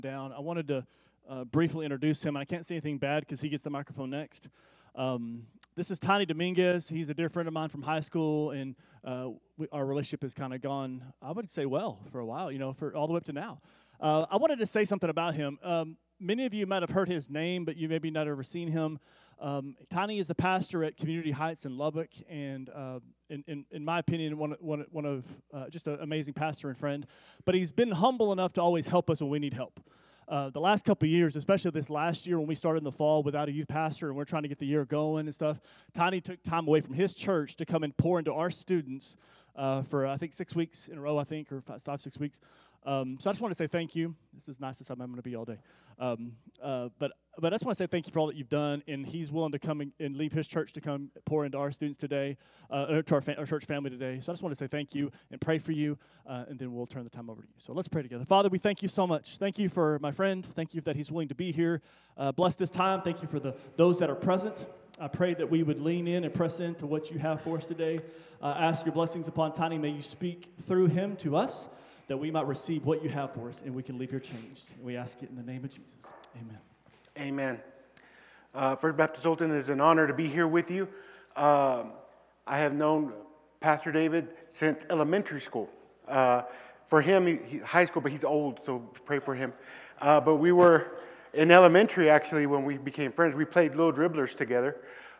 down. I wanted to briefly introduce him. I can't say anything bad because he gets the microphone next. This is Tiny Dominguez. He's a dear friend of mine from high school, and our relationship has kind of gone, I would say, well for a while, for all the way up to now. I wanted to say something about him. Many of you might have heard his name, but you maybe not ever seen him. Tiny is the pastor at Community Heights in Lubbock, and in my opinion, one of just an amazing pastor and friend. But he's been humble enough to always help us when we need help. The last couple of years, especially this last year when we started in the fall without a youth pastor and we're trying to get the year going and stuff, Tiny took time away from his church to come and pour into our students for, I think, 6 weeks in a row, or 5-6 weeks. So I just want to say thank you. This is nice. I'm going to be all day. But I just want to say thank you for all that you've done, and he's willing to come and leave his church to come pour into our students today, to our church family today. So I just want to say thank you and pray for you, and then we'll turn the time over to you. So let's pray together. Father, we thank you so much. Thank you for my friend. Thank you that he's willing to be here. Bless this time. Thank you for those that are present. I pray that we would lean in and press into what you have for us today. Ask your blessings upon Tiny. May you speak through him to us, that we might receive what you have for us, and we can leave here changed. And we ask it in the name of Jesus. Amen. Amen. First Baptist Olton, is an honor to be here with you. I have known Pastor David since elementary school. For him, high school, but he's old, so pray for him. But we were in elementary, actually, when we became friends. We played Little Dribblers together.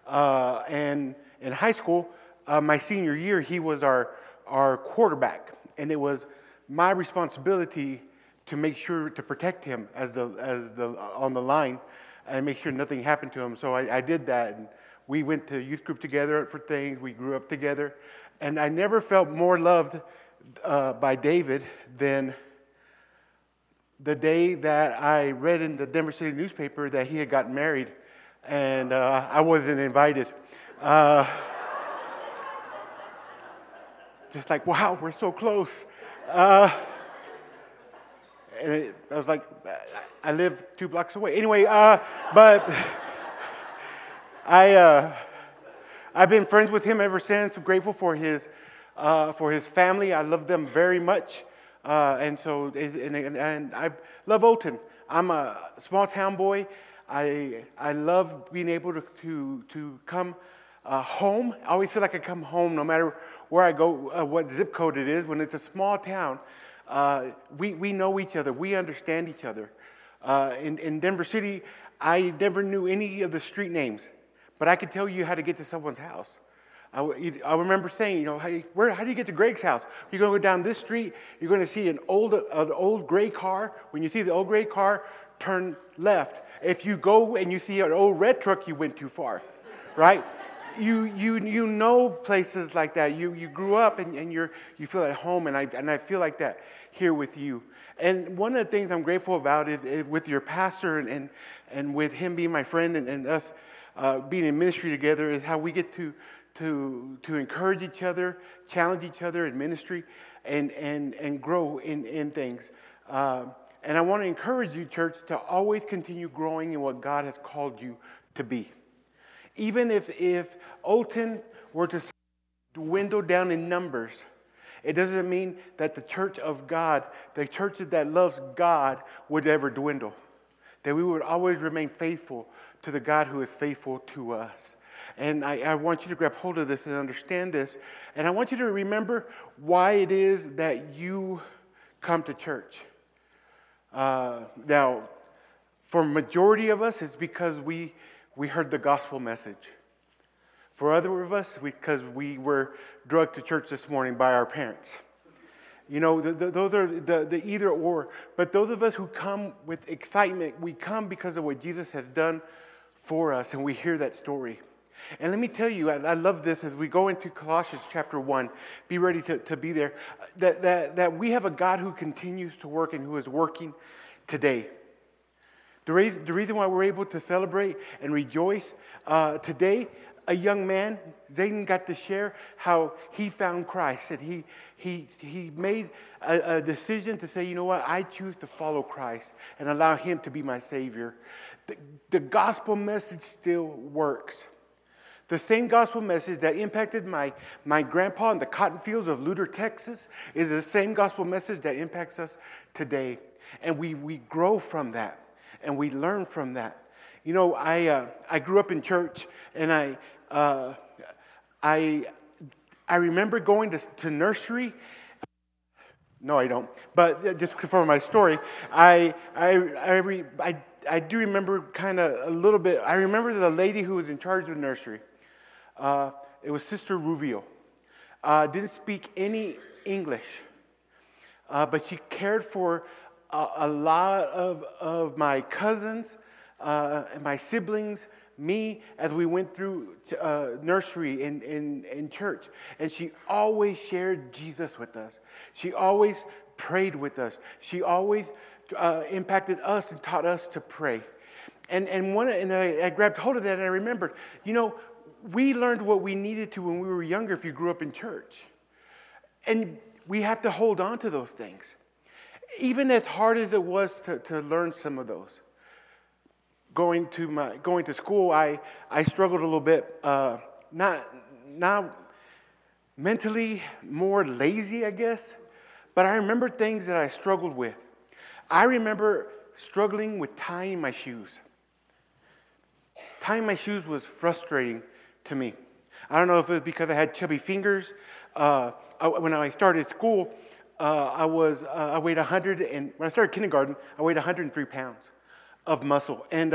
And in high school, my senior year, he was our quarterback. And it was my responsibility to make sure to protect him as the on the line and make sure nothing happened to him. So I did that, and we went to youth group together for things. We grew up together, and I never felt more loved by David than the day that I read in the Denver City newspaper that he had gotten married, and I wasn't invited. Just like, wow, we're so close. And I was like, I live 2 blocks away. Anyway, but I've been friends with him ever since. I'm grateful for his family. I love them very much, and I love Olton. I'm a small town boy. I love being able to come home. I always feel like I come home no matter where I go, what zip code it is. When it's a small town, we know each other. We understand each other. In Denver City, I never knew any of the street names, but I could tell you how to get to someone's house. I remember saying, hey, how do you get to Greg's house? You're going to go down this street. You're going to see an old gray car. When you see the old gray car, turn left. If you go and you see an old red truck, you went too far, right? You know places like that. You grew up and you feel at home, and I feel like that here with you. And one of the things I'm grateful about is with your pastor and with him being my friend and us being in ministry together is how we get to encourage each other, challenge each other in ministry, and grow in things. And I want to encourage you, church, to always continue growing in what God has called you to be. Even if Olton were to dwindle down in numbers, it doesn't mean that the church of God, the church that loves God, would ever dwindle. That we would always remain faithful to the God who is faithful to us. And I want you to grab hold of this and understand this. And I want you to remember why it is that you come to church. Now, for majority of us, it's because we heard the gospel message. For other of us, because we were drugged to church this morning by our parents. Those are the either or. But those of us who come with excitement, we come because of what Jesus has done for us, and we hear that story. And let me tell you, I love this as we go into Colossians chapter 1. Be ready to be there. That we have a God who continues to work and who is working today. The reason why we're able to celebrate and rejoice today, a young man, Zayden, got to share how he found Christ. And he made a decision to say, you know what, I choose to follow Christ and allow him to be my Savior. The gospel message still works. The same gospel message that impacted my grandpa in the cotton fields of Luter, Texas, is the same gospel message that impacts us today. And we grow from that, and we learn from that. You know, I grew up in church, and I remember going to nursery. No, I don't. But just for my story, I do remember kind of a little bit. I remember the lady who was in charge of the nursery. It was Sister Rubio. Didn't speak any English, but she cared for a lot of my cousins and my siblings, me, as we went through nursery in church. And she always shared Jesus with us. She always prayed with us. She always impacted us and taught us to pray. And I grabbed hold of that, and I remembered, you know, we learned what we needed to when we were younger if you grew up in church. And we have to hold on to those things. Even as hard as it was to learn some of those. Going to school, I struggled a little bit, not mentally, more lazy, I guess. But I remember things that I struggled with. I remember struggling with tying my shoes. Tying my shoes was frustrating to me. I don't know if it was because I had chubby fingers. When I started school, I weighed 100, and when I started kindergarten, I weighed 103 pounds of muscle. And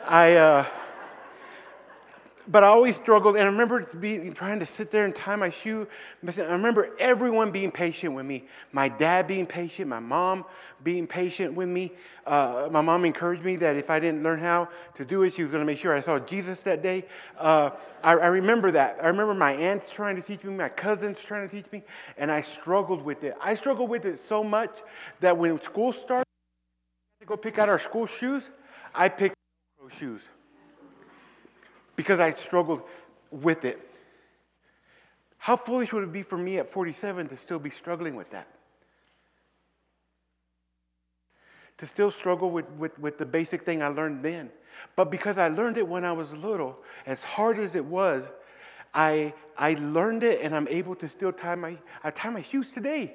but I always struggled, and I remember trying to sit there and tie my shoe. I remember everyone being patient with me. My dad being patient, my mom being patient with me. My mom encouraged me that if I didn't learn how to do it, she was going to make sure I saw Jesus that day. I remember that. I remember my aunts trying to teach me, my cousins trying to teach me, and I struggled with it. I struggled with it so much that when school started, to go pick out our school shoes, I picked shoes. Because I struggled with it. How foolish would it be for me at 47 to still be struggling with that? To still struggle with the basic thing I learned then. But because I learned it when I was little, as hard as it was, I learned it, and I'm able to still tie my shoes today.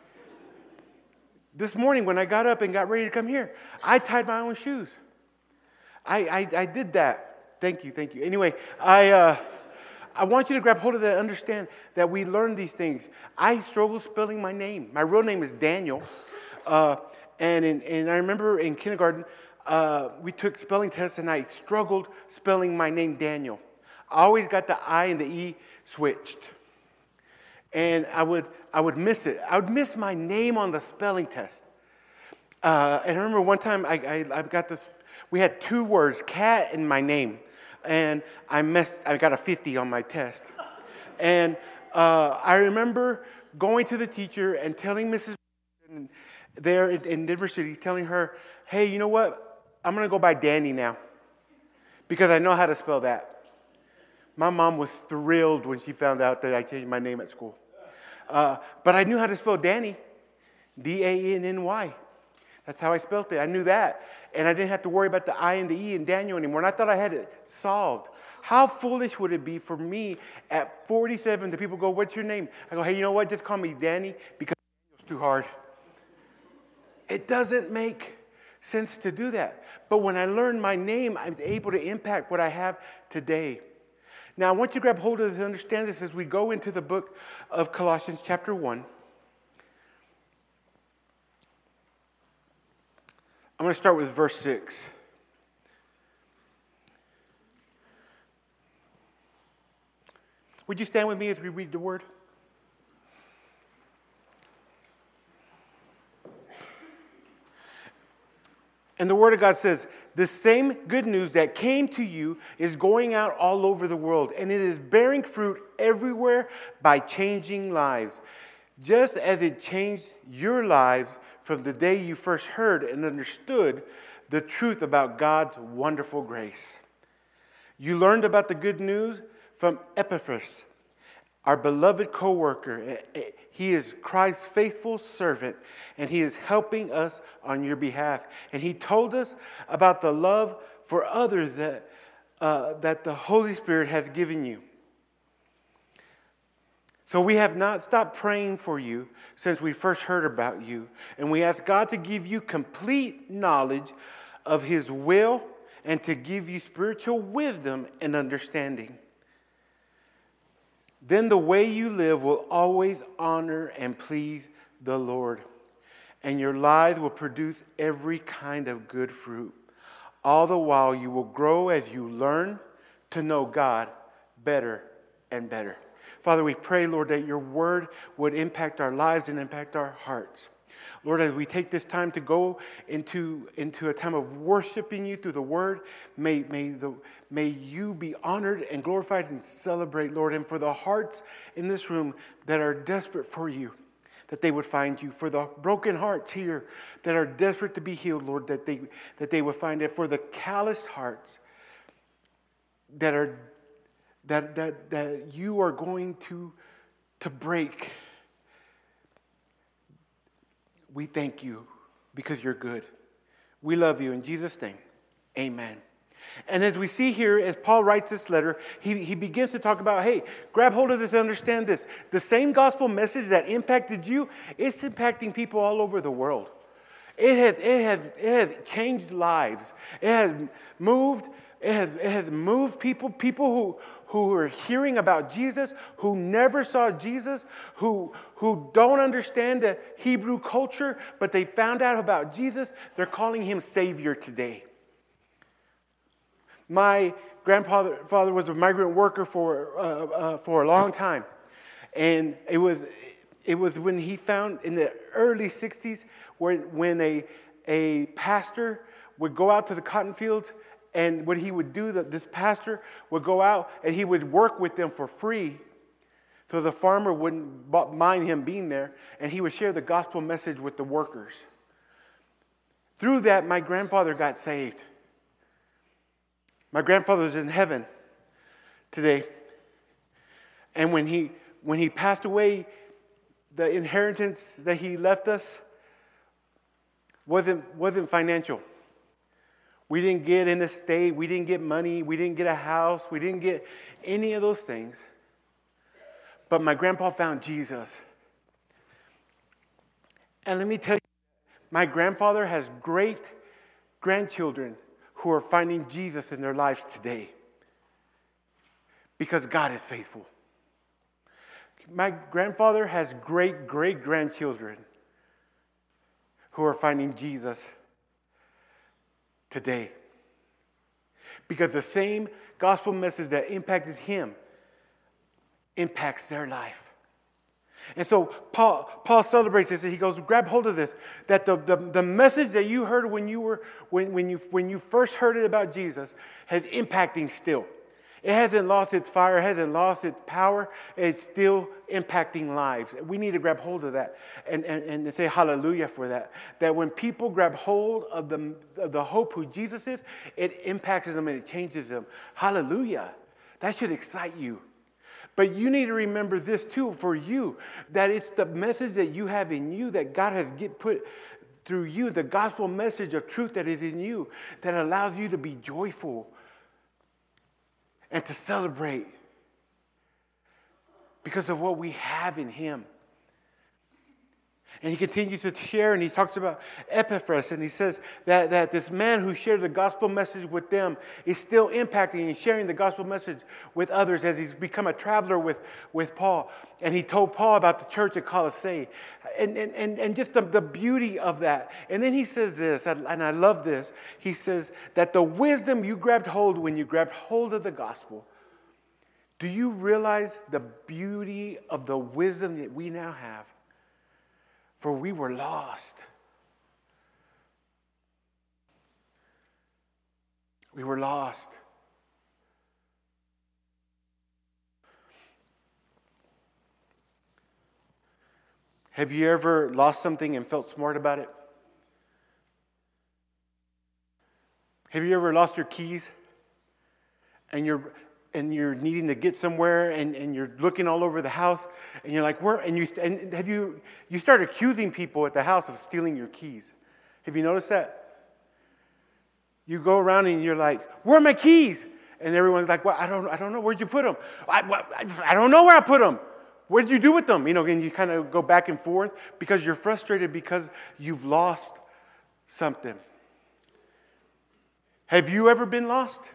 This morning when I got up and got ready to come here, I tied my own shoes. I did that. Thank you. Anyway, I want you to grab hold of that and understand that we learn these things. I struggle spelling my name. My real name is Daniel. And I remember in kindergarten, we took spelling tests, and I struggled spelling my name Daniel. I always got the I and the E switched. And I would miss it. I would miss my name on the spelling test. And I remember one time I got this. We had 2 words, cat and my name. And I got a 50 on my test. And I remember going to the teacher and telling Mrs. there in Denver City, telling her, hey, you know what? I'm going to go by Danny now because I know how to spell that. My mom was thrilled when she found out that I changed my name at school. But I knew how to spell Danny, D-A-N-N-Y. That's how I spelled it. I knew that. And I didn't have to worry about the I and the E in Daniel anymore. And I thought I had it solved. How foolish would it be for me at 47 that people go, what's your name? I go, hey, you know what? Just call me Danny because it's too hard. It doesn't make sense to do that. But when I learned my name, I was able to impact what I have today. Now, I want you to grab hold of this and understand this as we go into the book of Colossians chapter 1. I'm going to start with verse 6. Would you stand with me as we read the word? And the word of God says, the same good news that came to you is going out all over the world, and it is bearing fruit everywhere by changing lives, just as it changed your lives from the day you first heard and understood the truth about God's wonderful grace. You learned about the good news from Epaphras, our beloved co-worker. He is Christ's faithful servant, and he is helping us on your behalf. And he told us about the love for others that the Holy Spirit has given you. So we have not stopped praying for you since we first heard about you. And we ask God to give you complete knowledge of His will and to give you spiritual wisdom and understanding. Then the way you live will always honor and please the Lord. And your lives will produce every kind of good fruit. All the while you will grow as you learn to know God better and better. Father, we pray, Lord, that your word would impact our lives and impact our hearts. Lord, as we take this time to go into a time of worshiping you through the word, may you be honored and glorified and celebrate, Lord. And for the hearts in this room that are desperate for you, that they would find you. For the broken hearts here that are desperate to be healed, Lord, that they would find it. For the calloused hearts that you are going to break, we thank you because you're good. We love you in Jesus' name. Amen. And as we see here, as Paul writes this letter, he begins to talk about, hey, grab hold of this and understand this. The same gospel message that impacted you, it's impacting people all over the world. It has changed lives. It has moved people who are hearing about Jesus, who never saw Jesus, who don't understand the Hebrew culture, but they found out about Jesus. They're calling him Savior today. My grandfather was a migrant worker for a long time, and it was when he found in the early 60s when a pastor would go out to the cotton fields, and what he would do, this pastor would go out and he would work with them for free, so the farmer wouldn't mind him being there, and he would share the gospel message with the workers. Through that, my grandfather got saved. My grandfather was in heaven today. And when he passed away, the inheritance that he left us wasn't financial. We didn't get an estate, we didn't get money, we didn't get a house, we didn't get any of those things. But my grandpa found Jesus. And let me tell you, my grandfather has great grandchildren who are finding Jesus in their lives today because God is faithful. My grandfather has great-great-grandchildren who are finding Jesus today because the same gospel message that impacted him impacts their life. And so Paul celebrates this, and he goes, grab hold of this, that the message that you heard when you first heard it about Jesus has impacting still. It hasn't lost its fire, it hasn't lost its power, it's still impacting lives. We need to grab hold of that and say hallelujah for that. That when people grab hold of the hope who Jesus is, it impacts them and it changes them. Hallelujah. That should excite you. But you need to remember this too for you, that it's the message that you have in you that God has put through you, the gospel message of truth that is in you that allows you to be joyful and to celebrate because of what we have in him. And he continues to share, and he talks about Epaphras, and he says that this man who shared the gospel message with them is still impacting and sharing the gospel message with others as he's become a traveler with Paul. And he told Paul about the church at Colossae and just the beauty of that. And then he says this, and I love this. He says that the wisdom you grabbed hold when you grabbed hold of the gospel, do you realize the beauty of the wisdom that we now have? For we were lost. We were lost. Have you ever lost something and felt smart about it? Have you ever lost your keys and you're needing to get somewhere and you're looking all over the house and you're like, where? And you start accusing people at the house of stealing your keys. Have you noticed that? You go around and you're like, where are my keys? And everyone's like, well, I don't know. Where'd you put them? I don't know where I put them. what did you do with them? And you kind of go back and forth because you're frustrated because you've lost something. Have you ever been lost?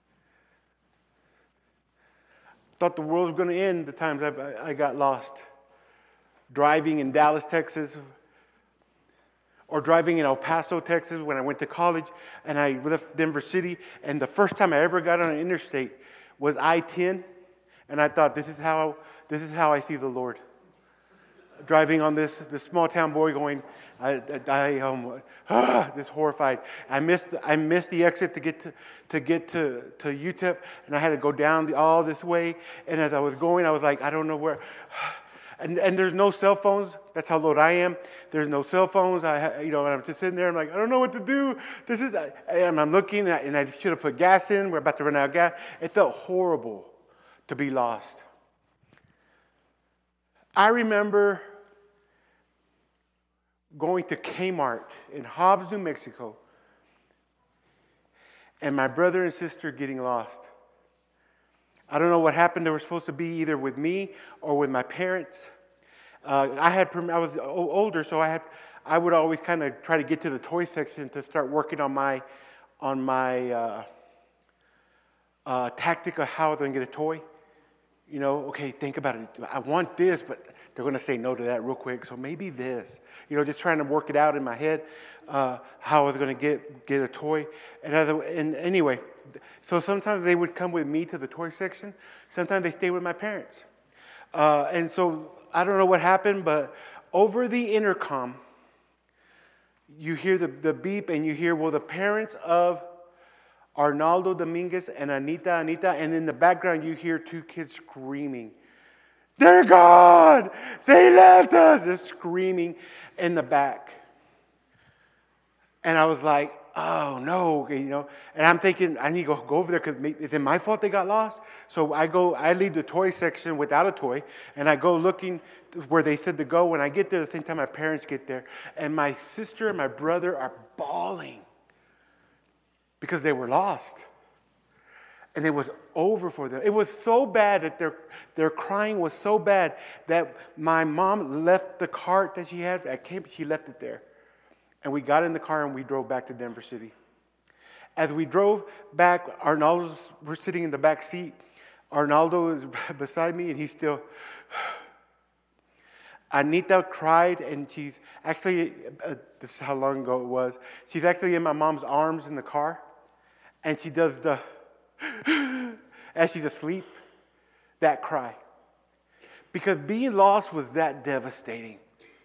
Thought the world was going to end the times I got lost. Driving in Dallas, Texas, or driving in El Paso, Texas when I went to college, and I left Denver City, and the first time I ever got on an interstate was I-10, and I thought, this is how I see the Lord. Driving on this small town boy going, this horrified. I missed the exit to get to UTEP, and I had to go down all this way. And as I was going, I was like, I don't know where. And there's no cell phones. That's how low I am. There's no cell phones. And I'm just sitting there. I'm like, I don't know what to do. And I'm looking, and I should have put gas in. We're about to run out of gas. It felt horrible to be lost. I remember going to Kmart in Hobbs, New Mexico, and my brother and sister getting lost. I don't know what happened. They were supposed to be either with me or with my parents. I was older, so I would always kind of try to get to the toy section to start working on my tactic of how I was going to get a toy. Okay, think about it. I want this, but they're going to say no to that real quick, so maybe this. Just trying to work it out in my head, how I was going to get a toy. And anyway, so sometimes they would come with me to the toy section. Sometimes they stay with my parents. And so I don't know what happened, but over the intercom, you hear the beep, and you hear, well, the parents of Arnaldo Dominguez and Anita, and in the background you hear two kids screaming, "They're gone! They left us!" They're screaming in the back. And I was like, oh no, and I'm thinking, I need to go over there because is it my fault they got lost? So I leave the toy section without a toy, and I go looking where they said to go. When I get there, at the same time my parents get there, and my sister and my brother are bawling because they were lost. And it was over for them. It was so bad that their crying was so bad that my mom left the cart that she had at camp. She left it there. And we got in the car and we drove back to Denver City. As we drove back, we're sitting in the back seat. Arnaldo is beside me, and he's still... Anita cried, and she's actually, this is how long ago it was, she's actually in my mom's arms in the car. And she does the, as she's asleep, that cry. Because being lost was that devastating.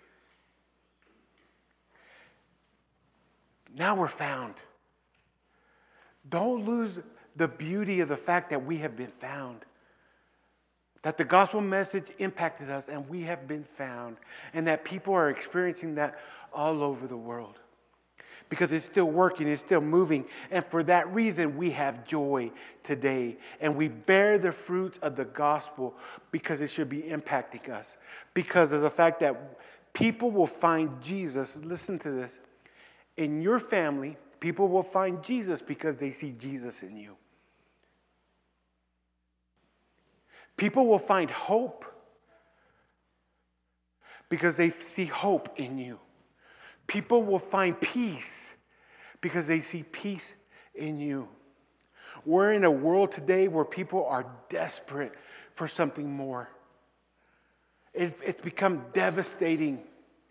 Now we're found. Don't lose the beauty of the fact that we have been found. That the gospel message impacted us and we have been found. And that people are experiencing that all over the world. Because it's still working, it's still moving. And for that reason, we have joy today. And we bear the fruits of the gospel because it should be impacting us. Because of the fact that people will find Jesus, listen to this, in your family, people will find Jesus because they see Jesus in you. People will find hope because they see hope in you. People will find peace because they see peace in you. We're in a world today where people are desperate for something more. It's become devastating.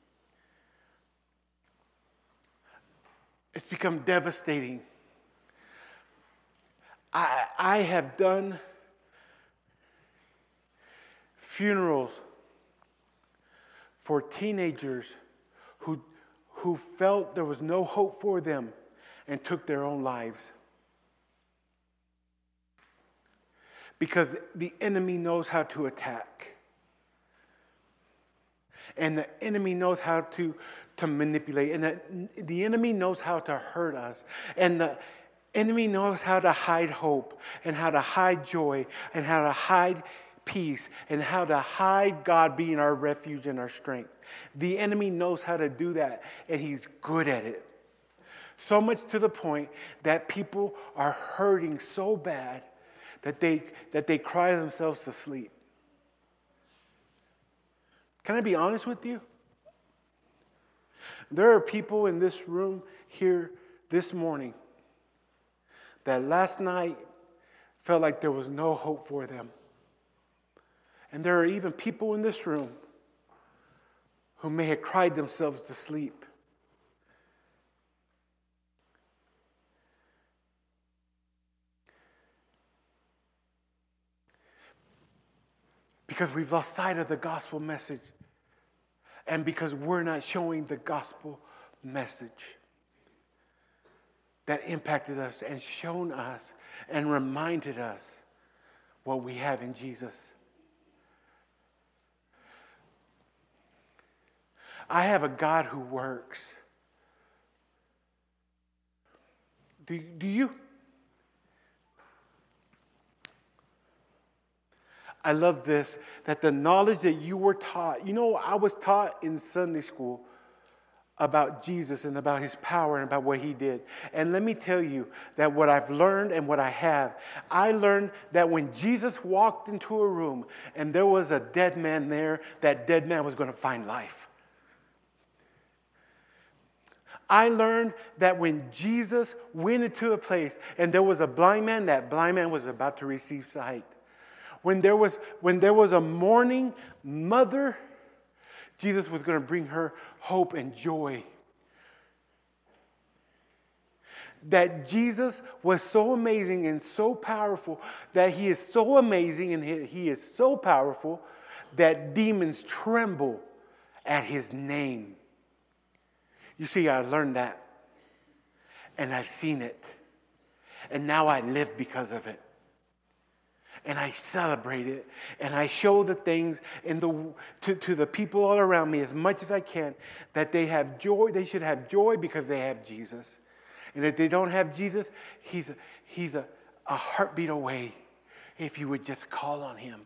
It's become devastating. I have done funerals for teenagers who felt there was no hope for them and took their own lives. Because the enemy knows how to attack. And the enemy knows how to manipulate. And the enemy knows how to hurt us. And the enemy knows how to hide hope and how to hide joy and how to hide peace and how to hide God being our refuge and our strength. The enemy knows how to do that, and he's good at it. So much to the point that people are hurting so bad that they cry themselves to sleep. Can I be honest with you? There are people in this room here this morning that last night felt like there was no hope for them. And there are even people in this room who may have cried themselves to sleep. Because we've lost sight of the gospel message. And because we're not showing the gospel message that impacted us and shown us and reminded us what we have in Jesus. I have a God who works. Do you? I love this, that the knowledge that you were taught, I was taught in Sunday school about Jesus and about his power and about what he did. And let me tell you that what I've learned and what I learned that when Jesus walked into a room and there was a dead man there, that dead man was going to find life. I learned that when Jesus went into a place and there was a blind man, that blind man was about to receive sight. When there was a mourning mother, Jesus was going to bring her hope and joy. That Jesus was so amazing and so powerful, that he is so amazing and he is so powerful that demons tremble at his name. You see, I learned that, and I've seen it, and now I live because of it. And I celebrate it, and I show the things to the people all around me as much as I can, that they have joy. They should have joy because they have Jesus. And if they don't have Jesus, he's a heartbeat away if you would just call on him.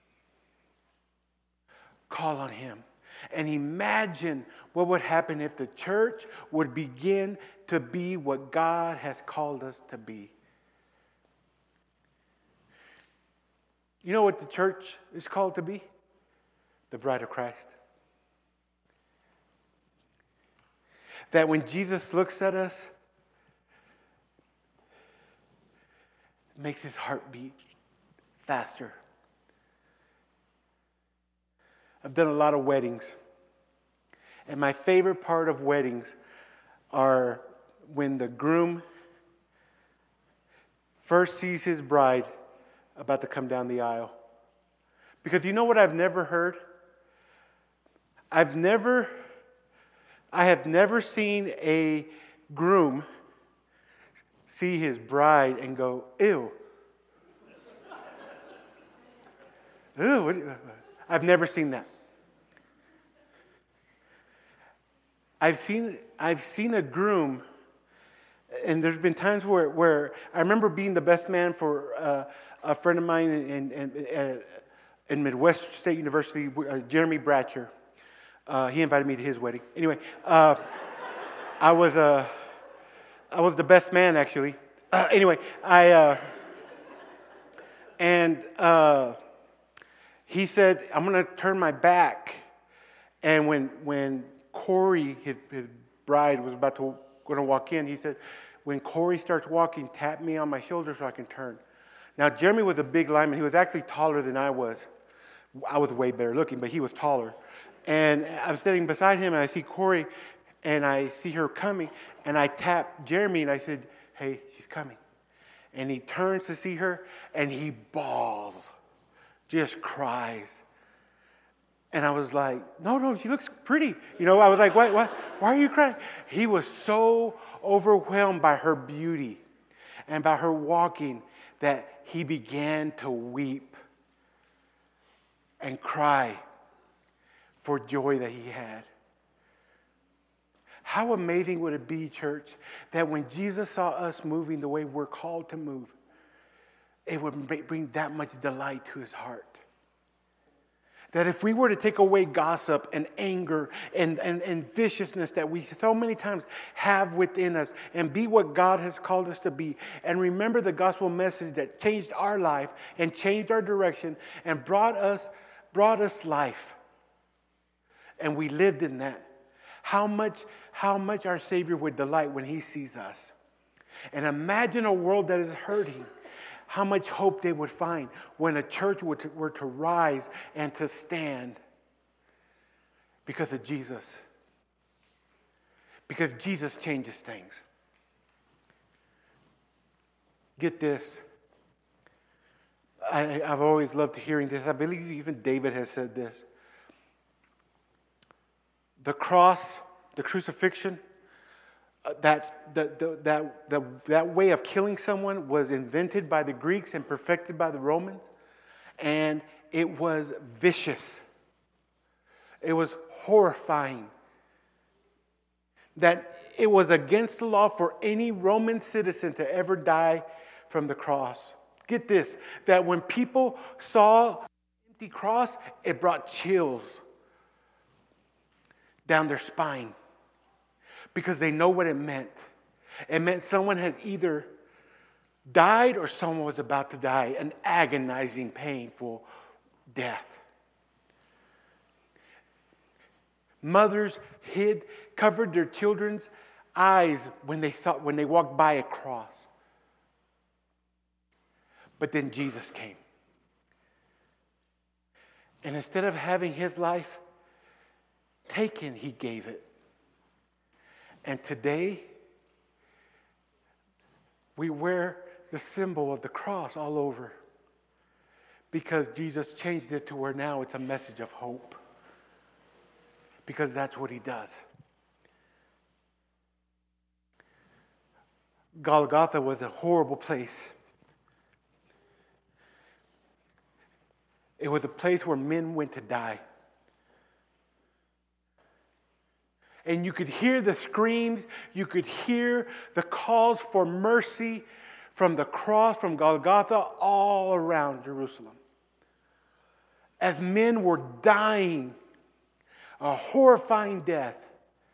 Call on him. And imagine what would happen if the church would begin to be what God has called us to be. You know what the church is called to be? The bride of Christ. That when Jesus looks at us, it makes his heart beat faster. I've done a lot of weddings. And my favorite part of weddings are when the groom first sees his bride about to come down the aisle. Because you know what I've never heard? I have never seen a groom see his bride and go, ew. Ew. I've never seen that. I've seen a groom, and there's been times where I remember being the best man for a friend of mine in Midwest State University, Jeremy Bratcher. He invited me to his wedding. Anyway, I was the best man, actually. He said, I'm going to turn my back. And when Corey, his bride, was going to walk in, he said, when Corey starts walking, tap me on my shoulder so I can turn. Now, Jeremy was a big lineman. He was actually taller than I was. I was way better looking, but he was taller. And I'm sitting beside him, and I see Corey, and I see her coming, and I tap Jeremy, and I said, hey, she's coming. And he turns to see her, and he bawls, just cries. And I was like, no, she looks pretty. I was like, what? Why are you crying? He was so overwhelmed by her beauty and by her walking that he began to weep and cry for joy that he had. How amazing would it be, church, that when Jesus saw us moving the way we're called to move, it would bring that much delight to his heart. That if we were to take away gossip and anger and viciousness that we so many times have within us and be what God has called us to be, and remember the gospel message that changed our life and changed our direction and brought us life, and we lived in that, how much our Savior would delight when he sees us. And imagine a world that is hurting, how much hope they would find when a church were to rise and to stand because of Jesus. Because Jesus changes things. Get this. I've always loved hearing this. I believe even David has said this. The cross, the crucifixion, that way of killing someone was invented by the Greeks and perfected by the Romans. And it was vicious. It was horrifying. That it was against the law for any Roman citizen to ever die from the cross. Get this, that when people saw an empty cross, it brought chills down their spine because they know what it meant. It meant someone had either died or someone was about to die, an agonizing, painful death. Mothers covered their children's eyes when they walked by a cross. But then Jesus came. And instead of having his life taken, he gave it. And today, we wear the symbol of the cross all over because Jesus changed it to where now it's a message of hope. Because that's what he does. Golgotha was a horrible place. It was a place where men went to die. And you could hear the screams, you could hear the calls for mercy from the cross, from Golgotha, all around Jerusalem. As men were dying a horrifying death.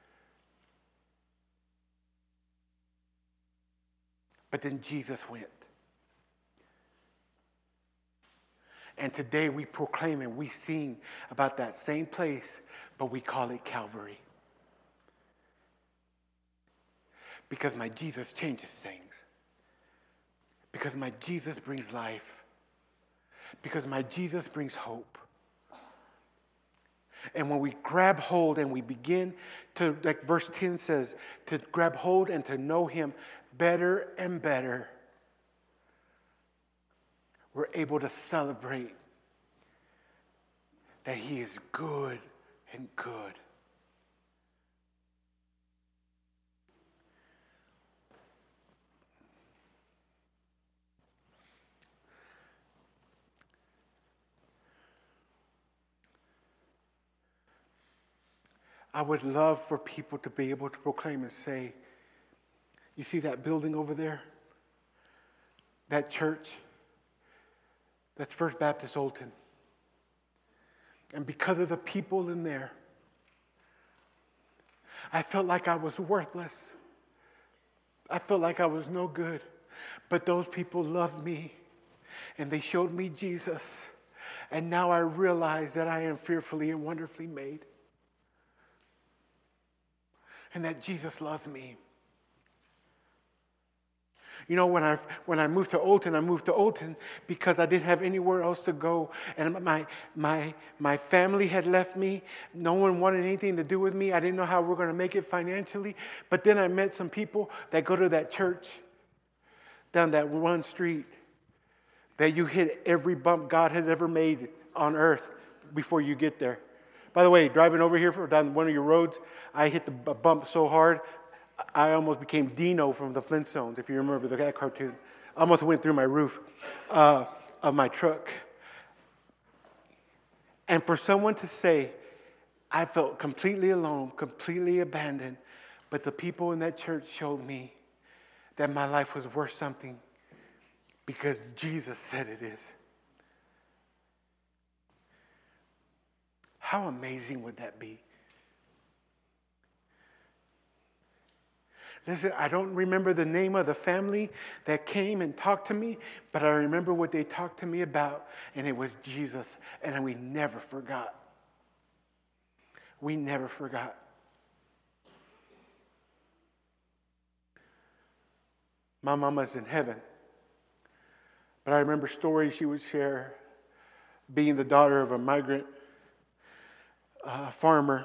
But then Jesus went. And today we proclaim and we sing about that same place, but we call it Calvary. Because my Jesus changes things. Because my Jesus brings life. Because my Jesus brings hope. And when we grab hold and we begin to, like verse 10 says, to grab hold and to know him better and better, we're able to celebrate that he is good and good. I would love for people to be able to proclaim and say, you see that building over there? That church? That's First Baptist Olton. And because of the people in there, I felt like I was worthless. I felt like I was no good. But those people loved me, and they showed me Jesus. And now I realize that I am fearfully and wonderfully made. And that Jesus loves me. You know, when I moved to Olton because I didn't have anywhere else to go, and my family had left me. No one wanted anything to do with me. I didn't know how we were going to make it financially. But then I met some people that go to that church down that one street that you hit every bump God has ever made on earth before you get there. By the way, driving over here down one of your roads, I hit the bump so hard, I almost became Dino from the Flintstones, if you remember that cartoon. I almost went through my roof of my truck. And for someone to say, I felt completely alone, completely abandoned, but the people in that church showed me that my life was worth something because Jesus said it is. How amazing would that be? Listen, I don't remember the name of the family that came and talked to me, but I remember what they talked to me about, and it was Jesus, and we never forgot. We never forgot. My mama's in heaven. But I remember stories she would share, being the daughter of a migrant farmer.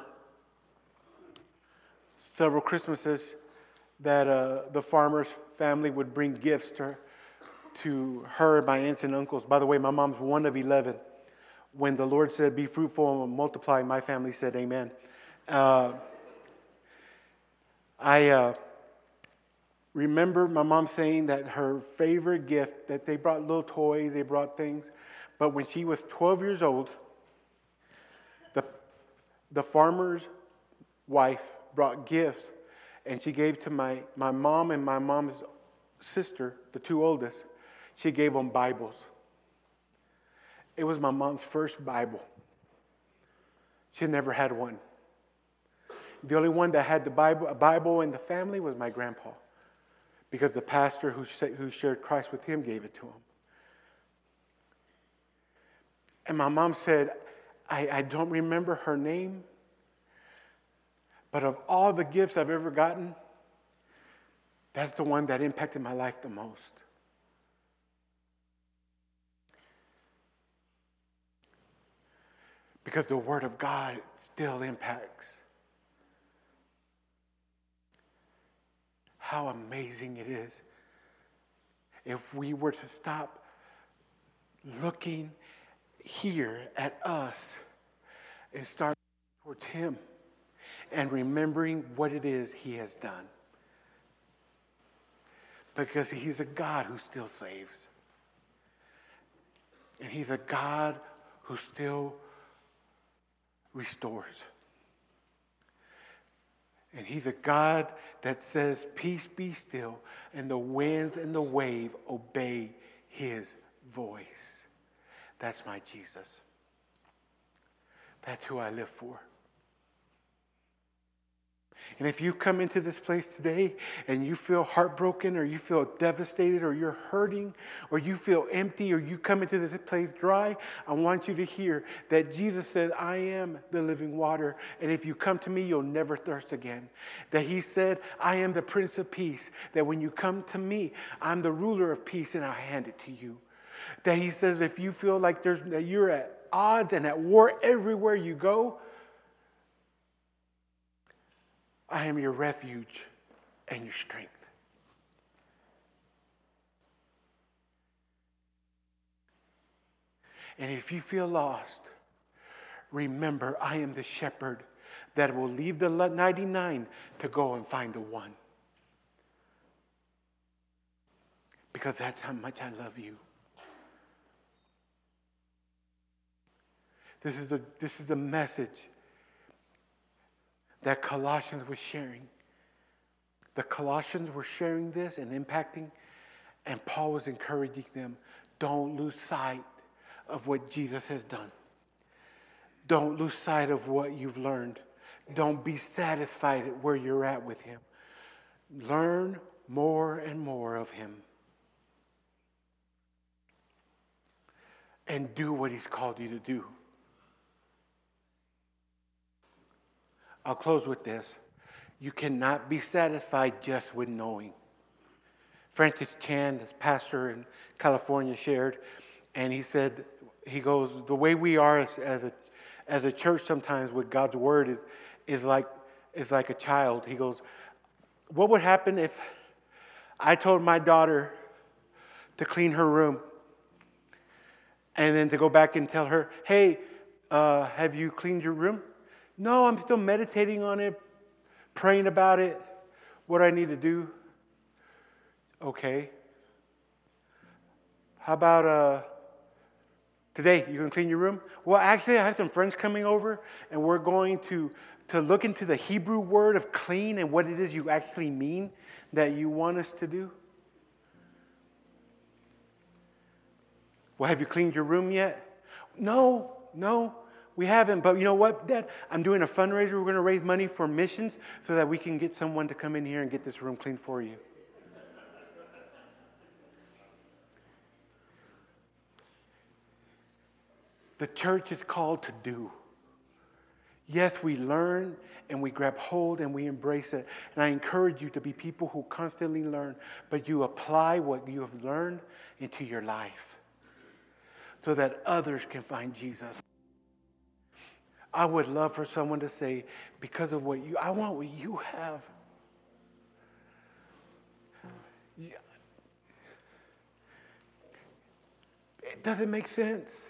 Several Christmases that the farmer's family would bring gifts to her, my aunts and uncles. By the way, my mom's one of 11. When the Lord said, be fruitful and multiply, my family said amen. I remember my mom saying that her favorite gift, that they brought little toys, they brought things. But when she was 12 years old, the farmer's wife brought gifts, and she gave to my mom and my mom's sister, the two oldest, she gave them Bibles. It was my mom's first Bible. She never had one. The only one that had a Bible in the family was my grandpa, because the pastor who shared Christ with him gave it to him. And my mom said, I don't remember her name, but of all the gifts I've ever gotten, that's the one that impacted my life the most. Because the Word of God still impacts. How amazing it is if we were to stop looking here at us and start towards Him and remembering what it is He has done. Because He's a God who still saves. And He's a God who still restores. And He's a God that says, peace be still, and the winds and the wave obey His voice. That's my Jesus. That's who I live for. And if you come into this place today and you feel heartbroken, or you feel devastated, or you're hurting, or you feel empty, or you come into this place dry, I want you to hear that Jesus said, I am the living water, and if you come to me, you'll never thirst again. That He said, I am the Prince of Peace, that when you come to me, I'm the ruler of peace, and I'll hand it to you. That He says, if you feel like that you're at odds and at war everywhere you go, I am your refuge and your strength. And if you feel lost, remember, I am the shepherd that will leave the 99 to go and find the one. Because that's how much I love you. This is the message that Colossians was sharing. The Colossians were sharing this and impacting, and Paul was encouraging them, don't lose sight of what Jesus has done. Don't lose sight of what you've learned. Don't be satisfied at where you're at with Him. Learn more and more of Him. And do what He's called you to do. I'll close with this. You cannot be satisfied just with knowing. Francis Chan, this pastor in California, shared, and he said, he goes, the way we are as a church sometimes with God's word is like a child. He goes, what would happen if I told my daughter to clean her room and then to go back and tell her, hey, have you cleaned your room? No, I'm still meditating on it, praying about it, what I need to do. Okay. How about today, you going to clean your room? Well, actually, I have some friends coming over, and we're going to look into the Hebrew word of clean and what it is you actually mean that you want us to do. Well, have you cleaned your room yet? No. We haven't, but you know what, Dad? I'm doing a fundraiser. We're going to raise money for missions so that we can get someone to come in here and get this room clean for you. The church is called to do. Yes, we learn and we grab hold and we embrace it. And I encourage you to be people who constantly learn, but you apply what you have learned into your life so that others can find Jesus. I would love for someone to say, because of I want what you have. It doesn't make sense.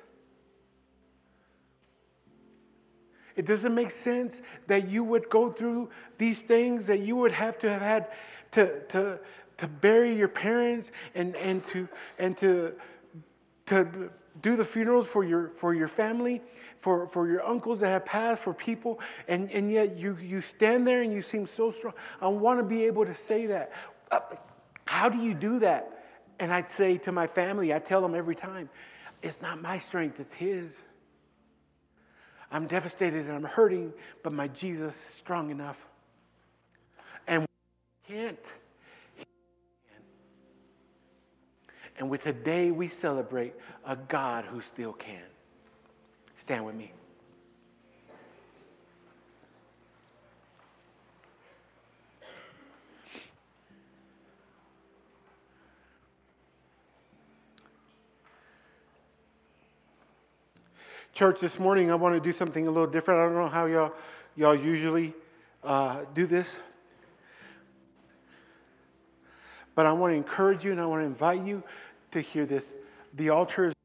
It doesn't make sense that you would go through these things, that you would have had to bury your parents and to do the funerals for your family, for your uncles that have passed, for people, and yet you stand there and you seem so strong. I want to be able to say that. How do you do that? And I'd say to my family, I tell them every time, it's not my strength, it's His. I'm devastated and I'm hurting, but my Jesus is strong enough. And we can't. And with today, we celebrate a God who still can. Stand with me. Church, this morning I want to do something a little different. I don't know how y'all usually do this. But I want to encourage you and I want to invite you to hear this. The altar is...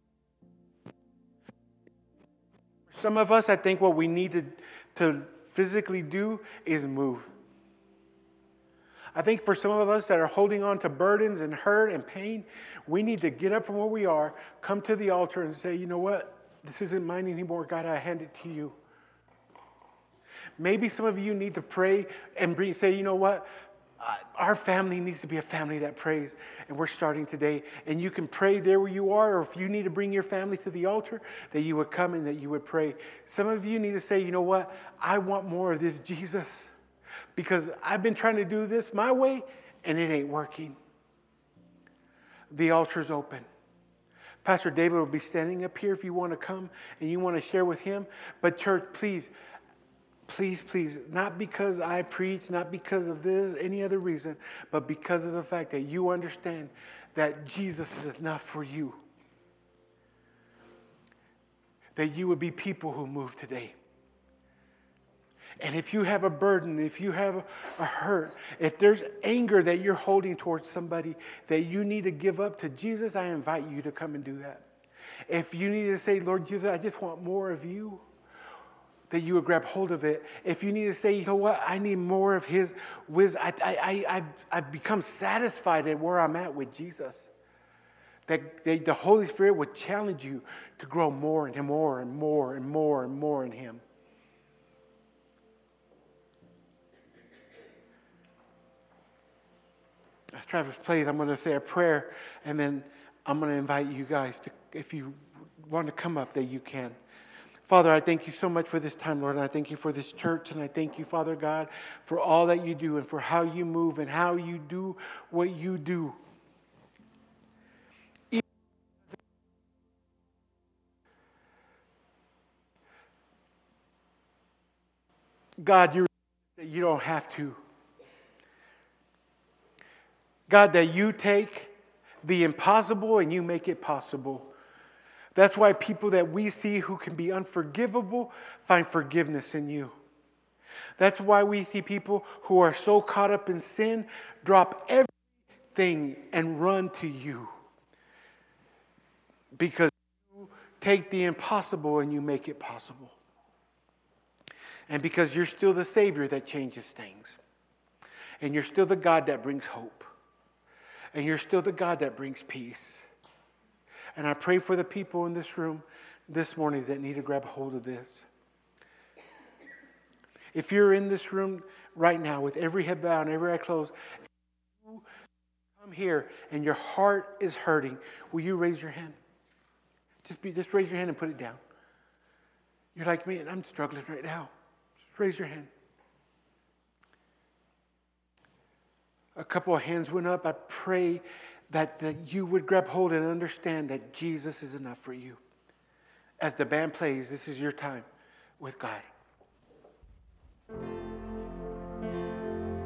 For some of us, I think what we need to physically do is move. I think for some of us that are holding on to burdens and hurt and pain, we need to get up from where we are, come to the altar and say, you know what? This isn't mine anymore. God, I hand it to you. Maybe some of you need to pray and say, you know what? Our family needs to be a family that prays. And we're starting today. And you can pray there where you are. Or if you need to bring your family to the altar, that you would come and that you would pray. Some of you need to say, you know what? I want more of this Jesus. Because I've been trying to do this my way, and it ain't working. The altar's open. Pastor David will be standing up here if you want to come and you want to share with him. But church, please, not because I preach, not because of this, any other reason, but because of the fact that you understand that Jesus is enough for you. That you would be people who move today. And if you have a burden, if you have a hurt, if there's anger that you're holding towards somebody that you need to give up to Jesus, I invite you to come and do that. If you need to say, Lord Jesus, I just want more of you, that you would grab hold of it. If you need to say, you know what, I need more of His wisdom. I've become satisfied at where I'm at with Jesus. That the Holy Spirit would challenge you to grow more and more and more and more and more in Him. As Travis plays, I'm going to say a prayer, and then I'm going to invite you guys to, if you want to come up, that you can. Father, I thank you so much for this time, Lord, and I thank you for this church, and I thank you, Father God, for all that you do and for how you move and how you do what you do. God, you don't have to. God, that you take the impossible and you make it possible. That's why people that we see who can be unforgivable find forgiveness in you. That's why we see people who are so caught up in sin drop everything and run to you. Because you take the impossible and you make it possible. And because you're still the Savior that changes things. And you're still the God that brings hope. And you're still the God that brings peace. And I pray for the people in this room this morning that need to grab hold of this. If you're in this room right now with every head bowed and every eye closed, you come here and your heart is hurting, will you raise your hand? Just raise your hand and put it down. You're like me, I'm struggling right now. Just raise your hand. A couple of hands went up. I pray that you would grab hold and understand that Jesus is enough for you. As the band plays, this is your time with God.